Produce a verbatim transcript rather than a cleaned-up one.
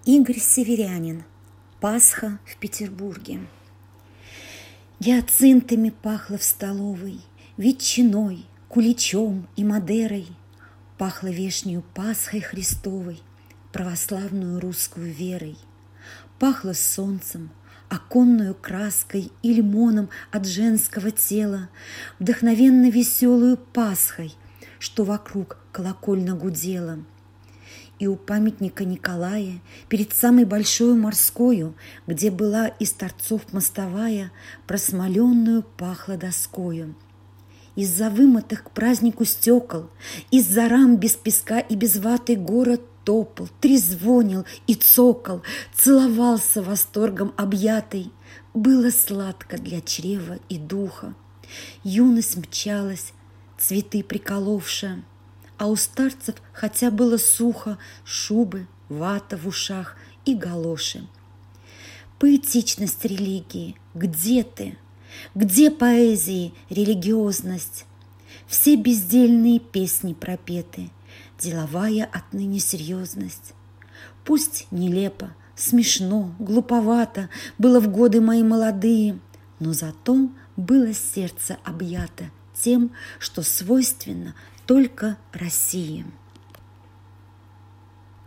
Игорь Северянин. Пасха в Петербурге. Гиацинтами пахло в столовой, ветчиной, куличом и мадерой. Пахло вешнею Пасхой Христовой, православную русскую верой. Пахло солнцем, оконную краской и лимоном от женского тела, вдохновенно веселую Пасхой, что вокруг колокольно гудела. И у памятника Николая, перед самой большой морскою, где была из торцов мостовая, просмоленную пахло доскою. Из-за вымытых к празднику стекол, из-за рам без песка и без ваты город топал, трезвонил и цокал, целовался восторгом объятый. Было сладко для чрева и духа. Юность мчалась, цветы приколовши, а у старцев, хотя было сухо, шубы, вата в ушах и галоши. Поэтичность религии, где ты? Где поэзии, религиозность? Все бездельные песни пропеты, деловая отныне серьезность. Пусть нелепо, смешно, глуповато было в годы мои молодые, но зато было сердце объято тем, что свойственно только России.